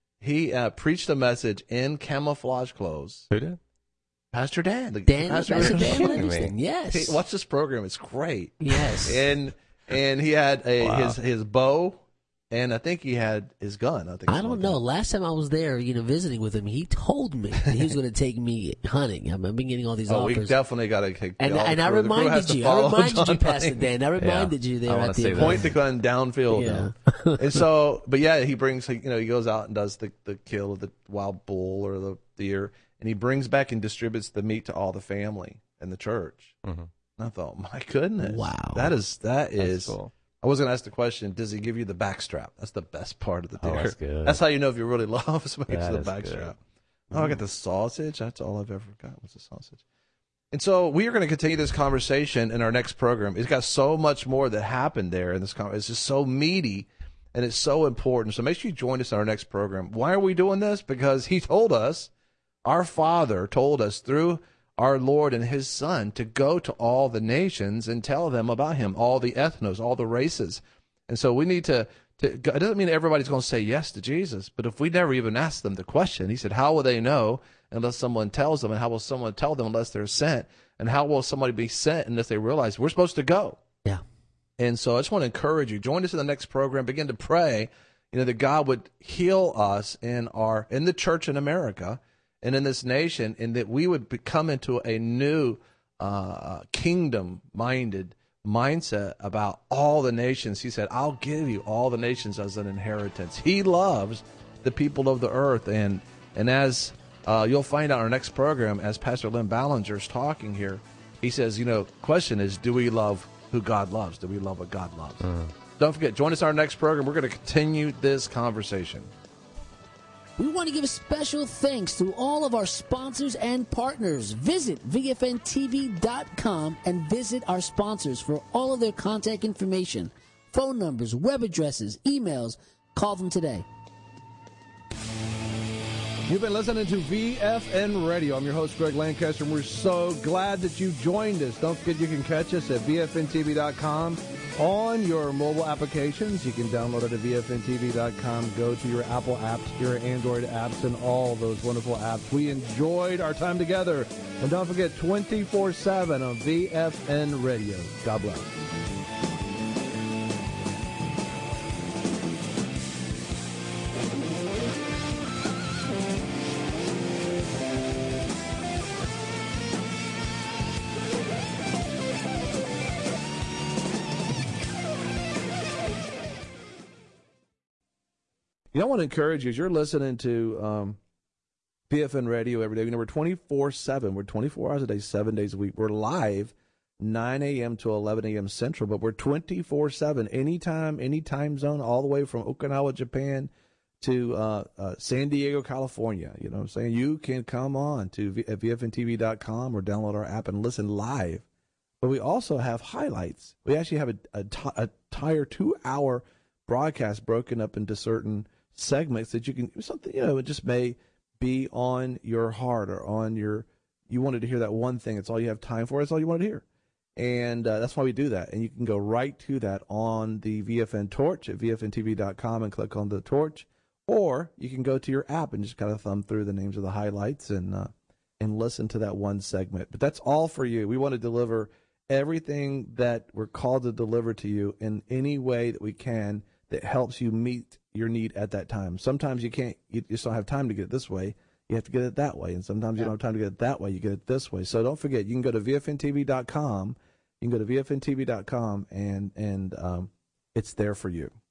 B: He uh, preached a message in camouflage clothes.
C: Who did?
B: Pastor Dan. The
D: Dan,
B: Pastor,
D: Pastor Dan Anderson. Yes.
B: Hey, watch this program. It's great.
D: Yes.
B: And and he had a
C: Wow.
B: his his bow, and I think he had his gun. I think.
D: I don't know. Last time I was there, you know, visiting with him, he told me that he was going to take me hunting. I've been getting all these
B: Oh,
D: offers.
B: we definitely got to take.
D: And,
B: all the
D: and I
B: crew. The crew has
D: reminded
B: to
D: you, I
B: follow
D: reminded
B: John
D: you, Pastor
B: Hunting.
D: Dan. I reminded you there
C: I wanna
D: at the
C: see
D: event.
C: that.
B: Point the gun downfield.
D: Yeah.
B: Now. And so, but yeah, he brings, you know, he goes out and does the, the kill of the wild bull or the deer, and he brings back and distributes the meat to all the family in the church.
C: Mm-hmm.
B: And I thought, my goodness,
D: wow,
B: that is that is.
C: That's cool.
B: I was going to ask the question: does he give you the backstrap? That's the best part of the
C: Oh,
B: deer.
C: that's good.
B: That's how you know if you really love somebody. It's
C: That
B: the
C: is good.
B: backstrap. Oh, I got the sausage. That's all I've ever got was the sausage. And so we are going to continue this conversation in our next program. It's got so much more that happened there in this conversation. It's just so meaty, and it's so important. So make sure you join us in our next program. Why are we doing this? Because he told us, our Father told us through our Lord and his Son to go to all the nations and tell them about him, all the ethnos, all the races. And so we need to, to it doesn't mean everybody's going to say yes to Jesus, but if we never even ask them the question, he said, how will they know unless someone tells them? And how will someone tell them unless they're sent? And how will somebody be sent unless they realize we're supposed to go?
D: Yeah.
B: And so I just want to encourage you, join us in the next program, begin to pray, you know, that God would heal us in our, in the church in America and in this nation, and that we would become into a new uh, kingdom-minded mindset about all the nations. He said, I'll give you all the nations as an inheritance. He loves the people of the earth. And and as uh, you'll find out in our next program, as Pastor Lynn Ballinger is talking here, he says, you know, question is, do we love who God loves? Do we love what God loves?
C: Mm.
B: Don't forget, join us in our next program. We're going to continue this conversation.
D: We want to give a special thanks to all of our sponsors and partners. Visit V F N T V dot com and visit our sponsors for all of their contact information, phone numbers, web addresses, emails. Call them today.
B: You've been listening to V F N Radio. I'm your host, Greg Lancaster, and we're so glad that you joined us. Don't forget you can catch us at V F N T V dot com on your mobile applications. You can download it at V F N T V dot com. Go to your Apple apps, your Android apps, and all those wonderful apps. We enjoyed our time together. And don't forget, twenty-four seven on V F N Radio. God bless. You know, I want to encourage you, as you're listening to um, V F N Radio every day, you know, we're twenty-four seven. We're twenty-four hours a day, seven days a week. We're live nine a.m. to eleven a.m. Central, but we're twenty-four seven, anytime, any time zone, all the way from Okinawa, Japan to uh, uh, San Diego, California. You know what I'm saying? You can come on to v- at V F N T V dot com or download our app and listen live. But we also have highlights. We actually have a, a, t- a entire two-hour broadcast broken up into certain segments that you can, something, you know, it just may be on your heart or on your, you wanted to hear that one thing. It's all you have time for. It's all you wanted to hear. And uh, that's why we do that. And you can go right to that on the V F N Torch at V F N T V dot com and click on the torch. Or you can go to your app and just kind of thumb through the names of the highlights and uh, and listen to that one segment. But that's all for you. We want to deliver everything that we're called to deliver to you in any way that we can that helps you meet your need at that time. Sometimes you can't, you just don't have time to get it this way. You have to get it that way. And sometimes you don't have time to get it that way. You get it this way. So don't forget, you can go to V F N T V dot com. You can go to V F N T V dot com and, and um, it's there for you.